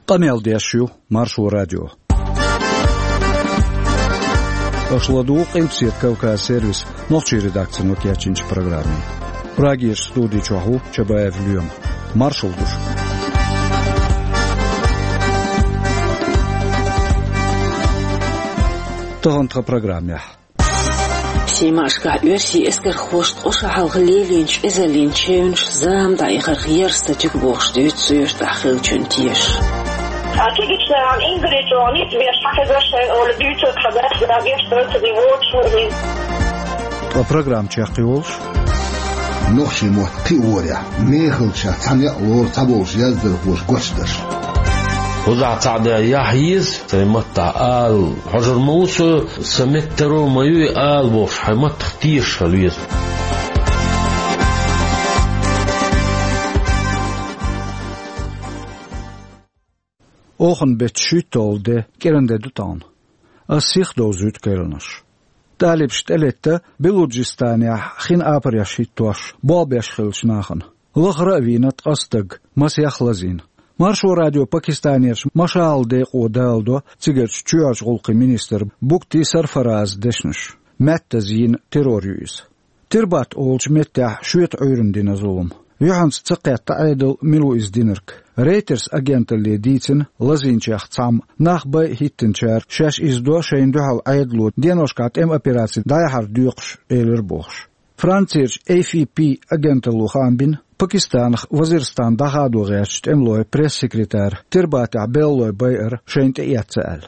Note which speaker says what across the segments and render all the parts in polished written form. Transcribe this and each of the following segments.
Speaker 1: قميل ديشيو مارشو راديو أشلدو قيمسيت كوكاز سيرفيس نوتشي редакцию نوكياتشинч программе. Прагиш студии чоху Чабаев Люем. Маршал душ. Тохонтха программе.
Speaker 2: Симашка версии эскер хошт ошахал глелинч изолинчевинч зам да ихар херстачик бохштует суёшт ахилчун тиеш.
Speaker 3: Typisch an Ingrid und nicht mehr Schachgeschäft oder Bücher verbessert, da wirst du die Wortschule.
Speaker 1: Программ чахиолш.
Speaker 4: نخشي محقورة ميخلشة تانية لور تبوش يزدر بوش قشدش
Speaker 5: وضع تعدى يحيز تيمتع آل حجر موسى سمترو مايوي آل بوش حيمت اختيش هلويز
Speaker 1: Ochen betschütolde kerende dutan. Asich dozut kernash. Talibst elette Beludjistania خين أبر يشيتوش باب يشخلش ناخن لغرا وينت قصدق مس يخلزين مارشو راديو باكستانيش مشال ديق ودالدو تيجرش تشوش غلقي مينستر بوكتي سرفراز دشنش متزين تيروريوز تربات أولش متاح شويت عيرن دين ظلم يوحنس تقيت تعيدل ملو إز دينرك ريترز أجنت اللي ديتن لزينشاخ تسام ناخبا هيتنشار شاش إزدو شين دوحل عيدلو دينوشكات أوبراسي دايحر ديوقش إيلر بوخش فرانسيرش AFP أجنت اللو خانبين باكستان وزيرستان داخادو غيرشت املوي بريس سكرتار ترباتع بيلوي باير شين تأيات سأل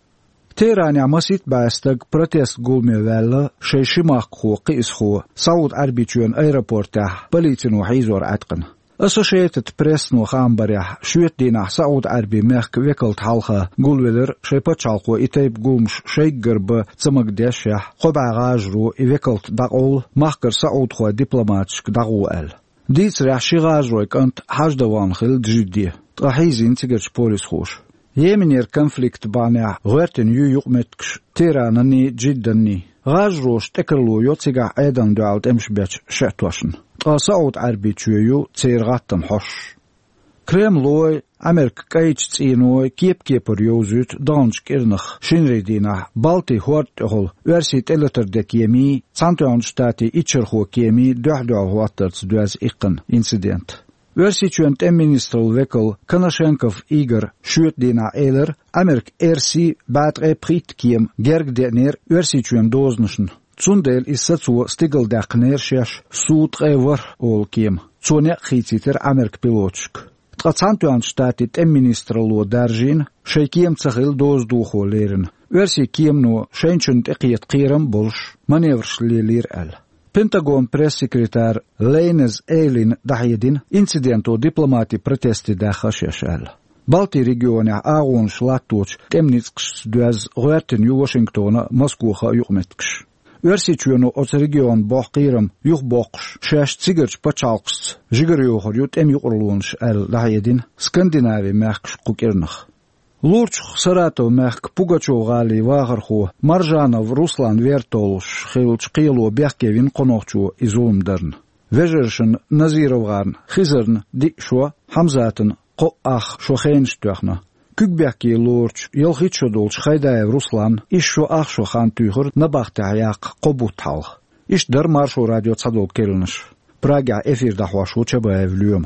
Speaker 1: تيرانيا مسيت باستق بروتست قولمي ولا شي شماق خو قيس خو سعود عربيتيون ايرابورتاح بليتن وحيزور عتقن Associated Press نو خامبريح شويت دينا سعود عربي ميخك ويكلت حلقة قولولر شي بتشالقو إتايب قولمش شي قرب تسمق ديشيح قبع غاجرو إويكلت داقول مخكر سعود خو ديبلوماتشك داقو أل ديت ريح شي غاجرو كانت حاج دوان خل جدية تراحيزين تيجرش بوليس خوش يمنير كونفليكت بانيح غيرتن يقمتكش تيرانني جدني غاجروش تكرلو يوتيقع ايضا دوالت امش بيتش شعتوشن سعود عربي تشويو تير غاتم حش كريم لوي أمريك كايتش تينوي كيبر يوزوت دانش كيرنخ شنريدينا بالتي هورت اغل ورسي تلتر دكيمي سانتوان شتاتي اتشرخو كيمي دوحدو هواترز دوز اقن انسيدنت ورسي چونت امينستر ويكل كناشنكوف ايجر شوت دينا ايلر أمريك ارسي بعد بريت كيم جرق دينير ورسي چون دوزنشن Zundel ist dazu stigel der Knerschech Sud Rever ol Kiem. Zune khititer Amerik pilotsk. Tratsantuan statit minister lo darjin, Sheikiem tsagil doz duho leren. Versi Kiem no schenchund eqiet qiram bulsh, manevers lilir al. Pentagon press secretary Leines Eilin Dahidin incidento diplomati protesti da khashashal. Balti regione agun shlatuch temnitsk duaz roerten Washington Moskwa yuqmetksh. Versichunu os region boqiram yuq boqsh shash tsigerch pachalqs jigriyo khoryut em yuqrulunsh al lahidin Skandinavi merksh qukirnakh Lurch Saratov merk Pugachev gali wagharxu Marjanov Ruslan Vertolush khilch qilo Berkevin qonoqchu izulmdarn Vejershin Nazirovgan Khizern Dikshwa Hamzatin qoach shokhenshtukhna Kügbeki Lurch Yelkhitchodolch Khaydaev Ruslan isho achsho khan tüger nabaxtayaq qobutal ish dar marsho radio tsadol kelnish Praga efirda xwashu Chabaev Lyum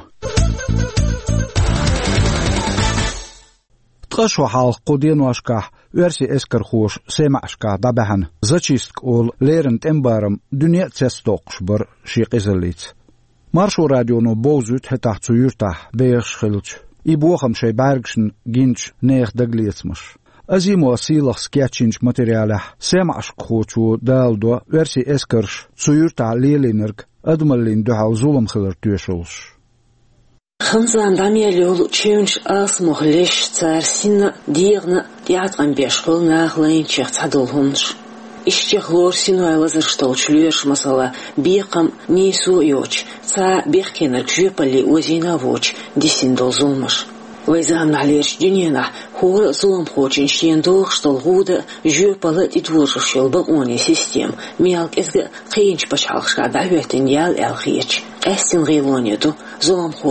Speaker 1: Tqasho halq qodin washkah versi esker khosh semashka dabahan zachistk ol lerent embaram dünya tsestoqsh bar shiqizelit Marsho radio no bozut hetahtsu yurtah beerschilch Ibocham шей баргшн гинч нех даглицмаш. Азимо силах скетчинч материалах семаш кхочу далдо верси эскерш цуюрта лелинерг адмалин дохал зулам хилер тюшулш.
Speaker 2: Ханзан дамиэлюл чүнч ас мохлеш царсина дирна диатрам бешхол нахлайнчих цадулхунш. Ищех лорсину айлазырштолч люеш масала биркам нису йоч ца биркенер кжепали озинавоч дисиндол зулмаш. Вайзам налеш дюнена хор зулм хочин щендох штол гуда жепала титвуршил багони систем мелк эсге қиинч башалшка даветен ял элхич эстин релонету зулм хош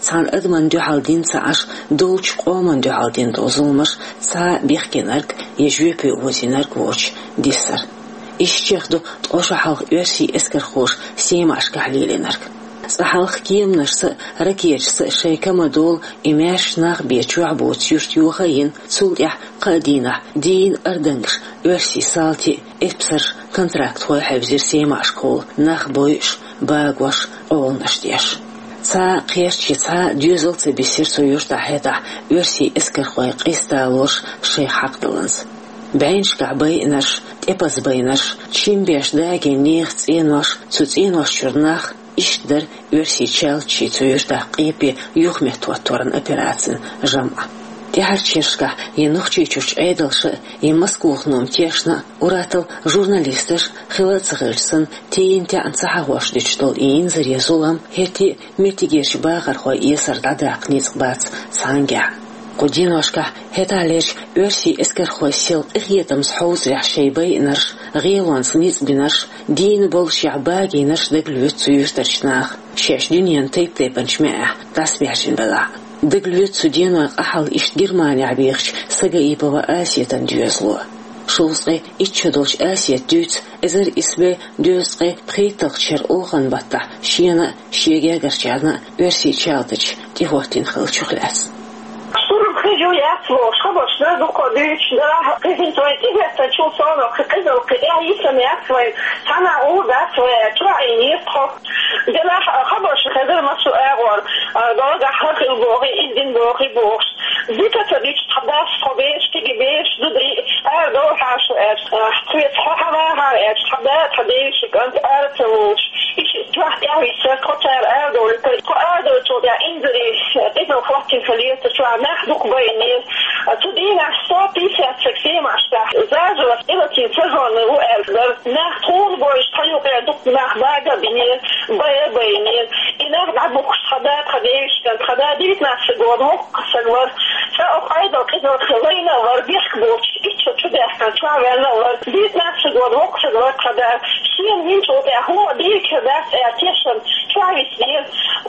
Speaker 2: صار أدمن دو حالدين صاش دوش قومن دو حالدين دوزومش صا بيخكنرك يجوبي وزينرك ووش ديسر إشتيخدو تقوش حالق يرسي إسكر خوش سيماش كحليلينرك صحالق كيم نرس ركيرس شيكا مدول إماش ناغ بيتشو عبوت يوخين تسوليح قادينح دين أردنش يرسي سالتي إبسر كونتراكت هو حبزير سيماش كول ناغ بويش باقوش أول نشتيش تا قيرتي تا ديوزل تبيسير سويور تحيطة يرسي إسكر خوي قيستالوش شي حق دلنز بعينش كعبينش تبز بينش تشين بيش داقي نيخ تينوش تينوش شرناخ إشتر يرسي تشالتشي سويور تحقيبي يوخمه توتورن أبيراتن جمع تيهارتشيشكا ينوخчичуч эйдалшы имаскухнум тешна уратыл журналистыш хилацгылсын тейинте ансахагош дичтол инзарезулам хети метигеш багархой есардадакниц бац сангя قدينوشكا هتاليش يرسي إسكر خوسيل إخيتم سحوز رحشيبي نرش غيوان سنيز بنرش دين بول شعباقي نرش دقلوت سيوسترشناخ شاش دنيان تيبنش معه تاسبيحشن بلا دقلوت سودينو أحل إش جرماني عبيخش سقايبا وآسيا تنديوزلو شوزغي إتشدوش آسيا دوت إزر إسبي دوزغي بخيتلخشر أوغن بطا شينا شيغا غرشعنا يرسي تشالتش تيهوتين خلچوخلاس
Speaker 3: خيجوا يأكلوا خبص نادو قديش راح كيفين تويتيه تشوف صاروا كذا وكذا يسمى أكل سنة أول أكل تراعي يطخ جلاح خبص خذر مسوا أول درجة حق البوغي إدين بوغي بوغش ذيك تبيش تحدث خبيش تيجي بيش دودي دور عش تويت حواها تحدث حديش كنت أرتوش إيش تروح تعمل سكوتر أردول أردول تودا إنجلي تبغى فلتين خليه تروح ناخدك بينير تدينا صوتي سكسي معشتا زاجوا إلتي تجون وألدر ناخدون بوش تيو قيدك ناخداجا بينير بينير إنه نعبوك خدات خديش كانت خدات ديت ناسجون مقصر فأخ أيضا كذا خلينا وربيحك بوش إيشو تبع كان شعبنا وديت ناسجون مقصر خدات شين هينشو هو ديك كذا أتيشن شعبي سنير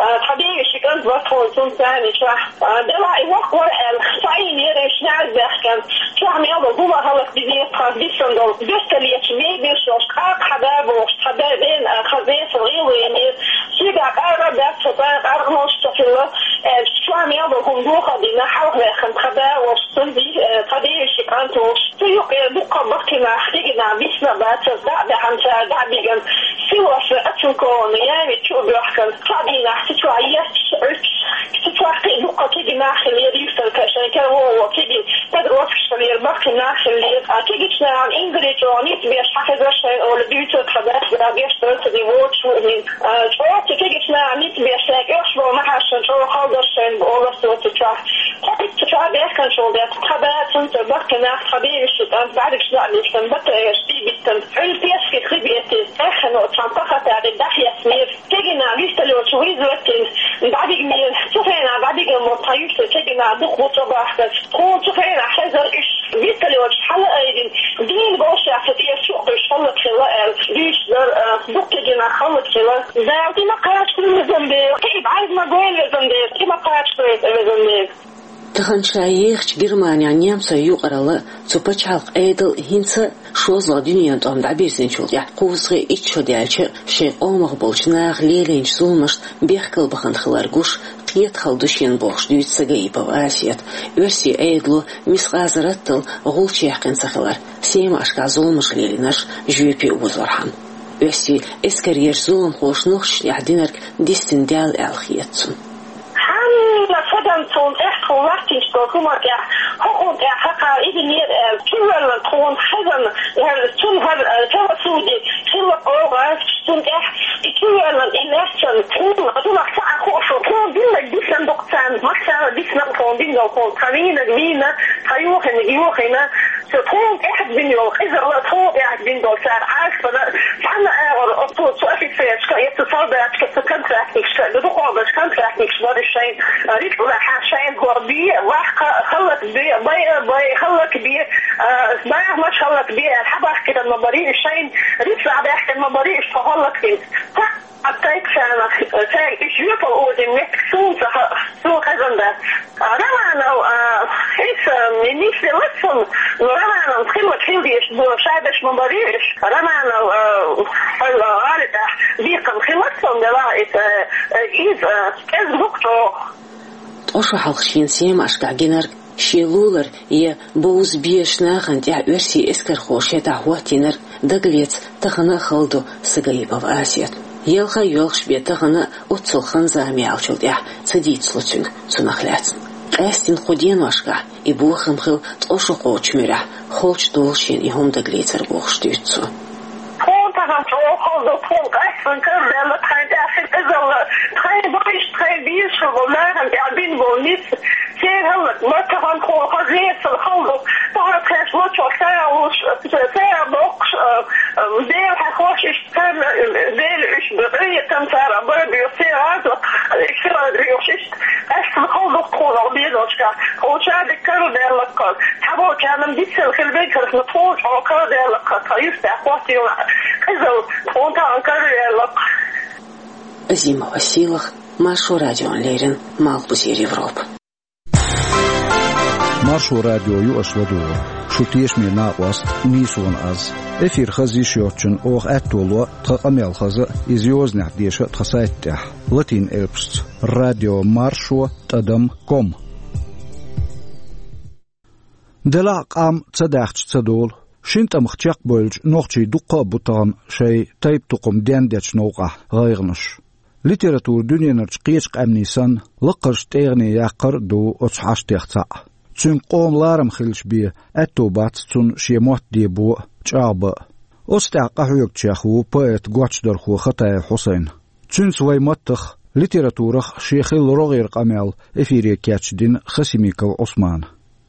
Speaker 3: خديش كانت بطول تنتاني شع دلعي وقور الخطعين يريش نعز بأخكام شعمي أبو هو هلق بديت خديشن دول بيستليش ميبيشوش قاق حدابوش حدابين خزيس الغيوينير سيقاق أرى بأس فطاق أرغنوش تفلو شعمي أبو هندوخة دينا حوق لأخن خداوش تنزي خديش كانتوش سيوقي بقى بقنا احتيقنا بيسنا باتس دعب حمسا دعبيقن سيوش أتنكون يامي تشوبي وحكن قادينا احتشو عياتش تتوقع بقى تيجي ناخل يريفتر كاشان كان هو تيجي تدروس كشترير بقى ناخل تيجي تشنان إنجريج ونيت بيش حكذاش أو لبيوتو خداش بيش تلت دي ووتش ومين شواتي تيجي تشنان نيت بيش لاك إخشبو محاشن شو خالدرشن بأولستو تتراح تقيت تتراح بيخن شو ديت خبات انت بقى ناخ خبيرش انت بعدك شنان بيشتن بطريش دي بيشتن عل بيسكي خبيتي اخن وتشانطخة تعدي داخية سمير تيجي نعبيشتلو شويز وقتين بعدك مير شوفينا بعدك المطايوش تيجي نعدوك وطباحك تكون شوفينا حزر إش بيشتلو حلق ايدين دين بوشي عفتية شوقش خلق خلال بيش در بقى جنا خلق خلال زاوتي ما قرأت كل مزنبير كيف عايز ما قوين مزنبير كيف ما قرأت كل مزنبير
Speaker 2: تخن شايخ جرمانيا نيامسا يقرأ تبتشالق ايدل هنسا شوزلا دنيا دوم دعبيرزين شوليا قوزغي اتشو ديالش شي قومغ بولش ناغ ليلينش زولمش بيخكل بخن خلارقوش قيت خلدوشين بوخش ديوت سقايبا وآسيات يرسي ايدلو مسغازرتل غولش يحقن سخلار سيما اشكا زولمش ليلينش جويبي وزرحان يرسي اسكرير زولم خوش نوخش يعدينرك ديستن ديال الخياتسون
Speaker 3: تون echt verwachting stoken maar ja gewoon ja ga even niet toen gewoon hebben toen hebben toen die veel over toen echt ik wil in lessen toen mag ik gewoon doen die zijn dokter mag ik die snel gewoon doen gewoon trainen winnen gaan en تكون واحد بينيو إذا لا تكون واحد بينو صار عارف فأنا أقول سؤالي فيش كيتصل بيش كتكنت رحنيش لدخول بيش كنت رحنيش بعد الشيء ريت ولا حاشين غربي واحد خلق بي خلق بي ما مش خلق بي الحبة كده المباري الشيء ريت لا بيحكي المباري فخلق فيه أتاك سنة تاي إشيوط الأوزي ميك سو خزنده رمانا إيش منيش لسن رمانا خلق خلديش شايبش مباريش رمانا الغالطة بيقم خلقهم دلائت إذ نقطة
Speaker 2: أشو حلقشين سيم أشكع جنر شيلولر يه بوز بيش ناخن تيع ورسي إسكر خوشي تعواتينر دقليت تخنا خلدو سقايبا وآسيت يلخا يلخش بيتغنا وتصلخن زامي عوشل ديح صديت سلوتين سنخلات أستين خودين واشكا إبوخم خل تقوشو قوش مرح خوش دولشين إهم دقليتر بوخش ديتسو
Speaker 3: تغن توقل دكتور أحسن كذا لا تخيل أخي إذا تخيل بايش تخيل بيش ولاهم قاعدين بوليس سير هلك ما تغن خو خزيت الخلق تعرف كيف وش ساعة وش ساعة بوقش دير حخوش إشتغل دير إيش بغية كم ساعة بربي يصير هذا إشتغل ريوش أحسن الخلق تقول بيدوشكا وشاد كرو دير لك تبو كان مديس الخلبين كرف نطوش وكرو دير لك تيفتح أخواتي إذا كنت أنكر لك
Speaker 2: زيما وسيلخ مارشو راديو ليرن مال بزير Европа.
Speaker 1: مارشو راديو يؤس ودور شو تيش من ناقوس نيسون أز إفير خزي شيوتشن أوغ أتولو تقاميل خزي إزيوز نحديش تخسايت تح لاتين إلبست راديو مارشو تدم كوم دلا قام تصداخش تصدول شنت مختيق بولج نوختي دقة بطان شي تايب تقوم ديان ديتش نوقع غيرنش ليتراتور دنيا نرشقيش قامنيسان لقرش تيغني يقر دو أتصحاش تيغتاع تون قوم لارم خلش بيه أتوبات تون شيموت ديبو تشعب أستع قحويك تشاخو بايت قواتش درخو خطاي حسين تون سوي متخ ليتراتورخ شيخيل رغير قامل إفيري كاتش دين خسيميكو عثمان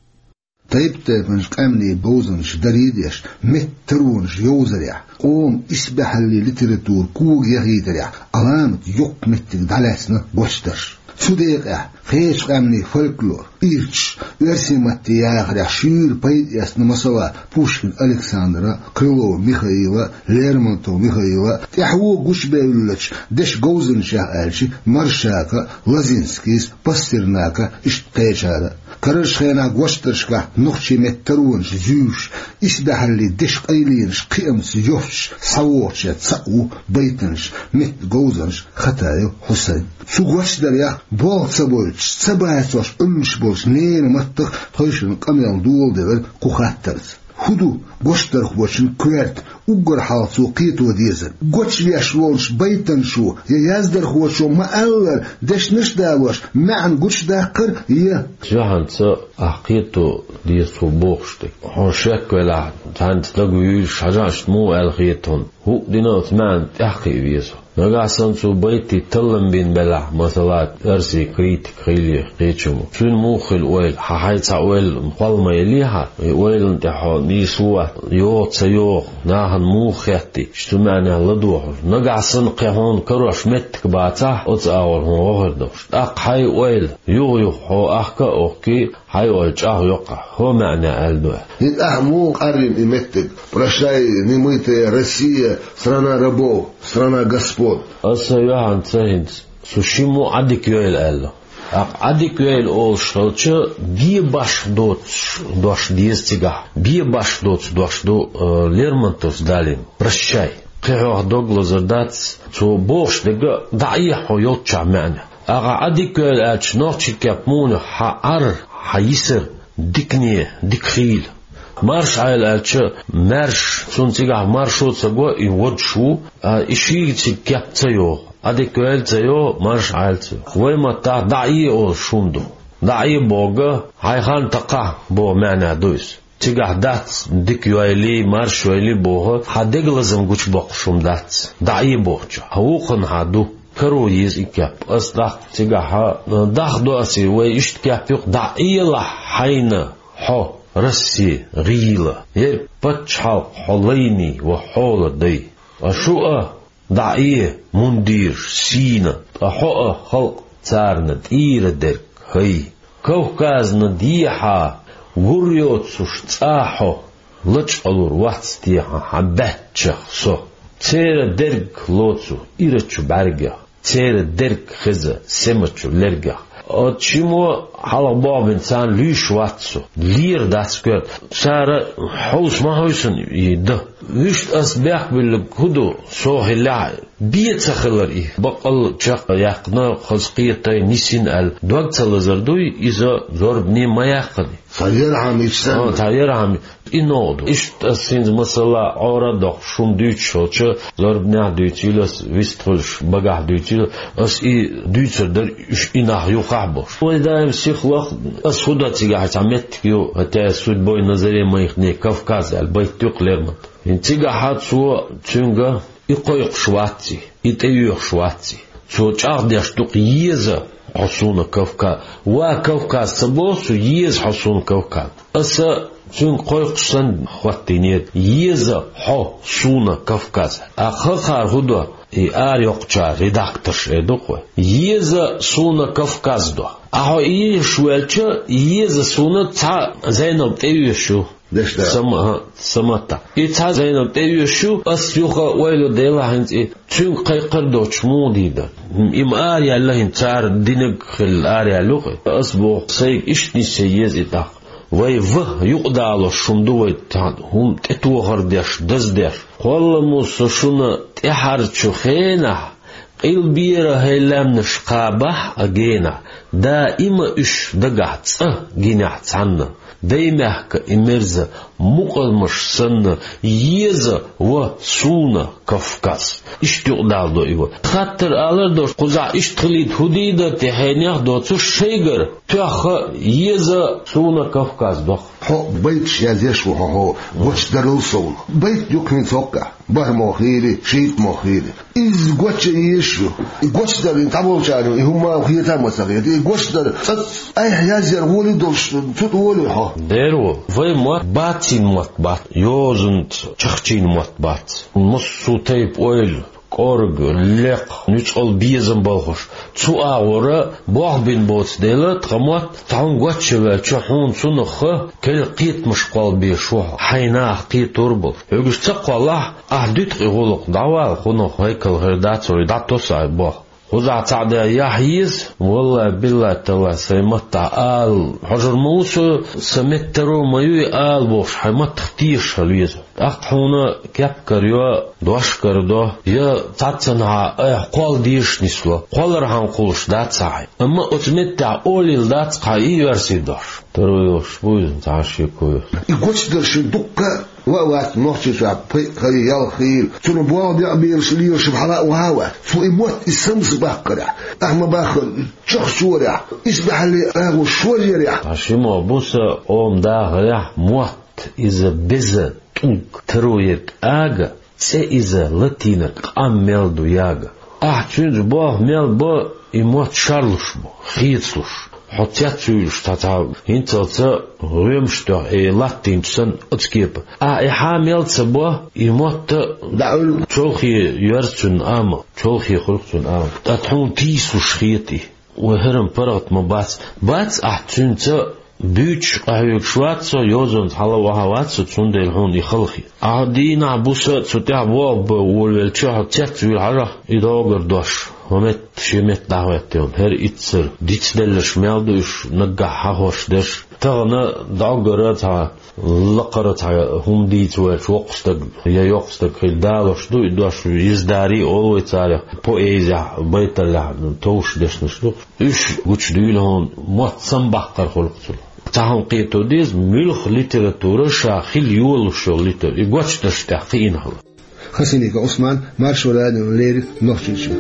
Speaker 4: طيبت منش قامني بوزنش دريديش مترونش يوزريع قوم اسبح اللي لتراتور كوغ يغيدريع علامة يوك متك دالاسنا بوشتش سوديقع خيش قامني فولكلور إيرتش ورسيمت ياغريع شير بايد ياسنا مسوا بوشكين ألكسندرا كريلو ميخايلا ليرمونتو ميخايلا تحوو قوش بيولوش دش قوزن شاقالشي مرشاكا لازينسكيس باسترناكا اشتاجارا كرش خينا قوشترشكا نخشي مترونش زيوش اسبح اللي دش قيلينش قيمس يوش صوتش تسقو بيتنش مت قوزنش خطايو حسين سو قوش دريا بول تسبولش سبايتوش امش بولش نين متخ خيشن قميل دول دول قوخاترز خدو قوشتر خوشن كويرت ugar halsu qito dizen goch viashlosh baitan shu yazdar khosho ma aller deshnish dawash ma'an goch daqir ya
Speaker 5: jahansa aqito disu boxte hoshak wala tant lagu shajash mu alghiton hu dinot man aqi viso نجاسن سو بيتي تلم بين بلع مثلات أرسي كريت خيلي قيتشمو سن موخل ويل حايت ويل مقالما يليها ويل انتحو نيسوة يوت سيوخ ناهن موخيتي شتو معنى لدوح نجاسن قيهون كروش متك باتا أتاور هون غردوش أق حي ويل يو هو أحكا أوكي حي ويل جاه يقع هو معنى ألدوح
Speaker 4: أحمو قرن إمتك برشاي نميت روسيا страна рабов страна господ
Speaker 5: أصيحان تهينس سوشيمو عدك يويل ألا عدك يويل أول شلتش بيه باش دوش ديستيغا بيه باش دوش دو ليرمونتوس دالين برشاي قيحوه دوغلوزر داتس تو بوش دقا دعيحو يوتشع معنا عدك يويل ألش نوتشي كابمون حار حيسر ديكنيه ديكخيل مارش عيل ألش مارش سنتيجا مارشو تسقو يودشو إشي تكيبتيو أديك ويل تيو مارش عيل تيو ويما تا دعي أو شوندو دعي بوغا هايخان تقع بو معنى دويس تيجا دات ديك يويلي مارش يويلي بوغا حديق لازم قوش بوغشوم دات دعي بوغجا هوقن هادو كرو يز إكاب أصدق تيجا داخ دو أسي ويشت كابيق دعي لحين حو رسي غيلة بتشحل حليني وحول دي أشوء دعيه مندير سينا أحوء خلق تارنا دير درك هي كوكازنا ديحا وريوت سوشتاحو لجألور واتستيحا حباتشخ سو تير درك لوتسو إيرتشو برگا تير درك خزا سمتشو لرگا أتشمو حلق باب إنسان ليش واتسو لير داتسكوت سارة حوس ما هوسن يده ويشت أسباق بالكودو صوحي لعي بيتخلر إيه بقل شق يقنا خلقية نسين دوقت لزردوي إذا زربني ما يقني
Speaker 4: تغير عامي إجسام
Speaker 5: تغير عامي إنودو إشت أسين مثلا عورا دق شوم دويتشو زربني دويتشيلس ويستخلش بقع دويتشيل أس إي دويتشر در إش إناه يقعبوش وإذا سيخ وقت أس خدا تيجا عمت يو هتا سود بوي نظري ما يخني كافكاز البيت تقلرمت إنتيجا حد سو تونجا يقويق شواتي يتأيوق شواتي سو تشارديش تق يزا حصون كافكا وكافكاز سبوسو يز حصون كافكا أسا تون قويق سن خواتينيت يزا حصون كافكاز أخخار هدو آر يقچا редакторش эдукwe يزا سونا كافكاز دو أهو إيه شوالچا يزا سونا تا زينب تأيوشو سماتا إتا زينب تأيوشو أس يوخا ويلو ديلا هنتي تون قيقر دوش موديدا إم آريا اللهن تار دينك خل آريا لوخي أسبو سيك إشني سيز إتاق وي وه يقدالو شمدو ويتان هم تتوغر ديش دز ديش قول موسى شونا تحرچو خينا قيل بيرا هيلام نشقابه أجينا دائما إش دقعت جينعت عنا دايما إمرزا مقلمش سنة يزا وسونا كافكاز إش تقدال دو إيوه خاطر آلر دوش قزع إش تخليد هديدة تحينيخ دوتو شيگر تخ يزا سونا كافكاز دوخ
Speaker 4: حق بيت يازيش وحو وش درل سون بيت يكن توقع بار موخيري شيت موخيري إز قوش يشو قوش در انتبهوا شارو هما خيطا مساقيت قوش در أي يازير ولي دوش تut ولي حو
Speaker 5: ديرو في موت باتين موت بات يوزنت چخچين موت بات مصو تيب اويل قرق لق نيچقل بيزن بالخوش تو آورا باغ بين بوت ديلا تغموت تعون قوتشوا چحون سنخ كل قيت مشقال بيشوح حيناه قيت تربل يقول تقوى الله أهدت غلق دعوال خنخ هيكل غردات وريدات توسع باغ وزع تعدى يحيز والله بالله تلا سيمتع آل حجر موسى سمترو مايوي آل بوش حيمت تختيش هلويز أقحونا كابكر يا دوشكر دو يا تعتنها قول ديش نسلو قول رحان قولش دات ساعي أما أتمتع أولي الدات قاي يرسي دوش ترويوش بويزن تعشي كويس
Speaker 4: يقوش درش دقة وقت نحكي شعب خلي يالخيل تنو بواب يعبير شليو شبحراء وهوا سو إموت السمس باقرع أحما باخل شخص ورع إسبح اللي أهو شور يرع
Speaker 5: عشيما بوسا أوم داغرع موت إذا بزا تنك ترويك آغا سي إذا لتينك أم ميلدو ياغا تشنج بوه ميل بو إموت شارلوش بو خيطلوش حتيات سويلش تاتا هنتلتا غيمشتو لاتينتسن اتكيب حامل تبوه إموت
Speaker 4: دعول
Speaker 5: تشوخي يرسن آما تشوخي خلقسن آما تتحون تيسوش خيطي وهرم برغت بات تشنتا بيتش قهوك شواتسو يوزن حلا وهواتسو تسندل هون يخلخي عادينا بوسا تتع بواب والشهر تيتويل حرا إداغر دوش ومت شمت دعواتهم هر إتصر ديتدلش ميالدوش نقع حهوش دش تغنى دعوغراتها لقرتها هم ديتوالش وقستك يا يقستك خيل دالوش دوش يزداري أولوي تاريخ بوئيزة بيت الله توش دش نشلو إيش وش دويلهون موت سنبقر خلقتلو تاهم قيتو ديز ملخ ليتراتورة شاخيل يولوشو ليتر يقوش تشتاقين هلا
Speaker 4: خسينيك عثمان مارشو لانو ليري نوخشيشو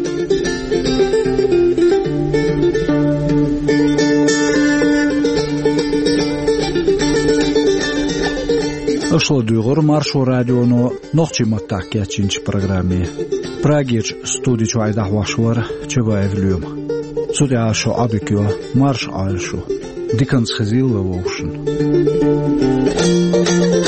Speaker 1: Ошло дюгор маршо радионо нохчи маттакячинч программе. Прагич студич айдах вашвар чева евлюм. Судя шо абикё марш айшу. Dickens Gezil Ocean.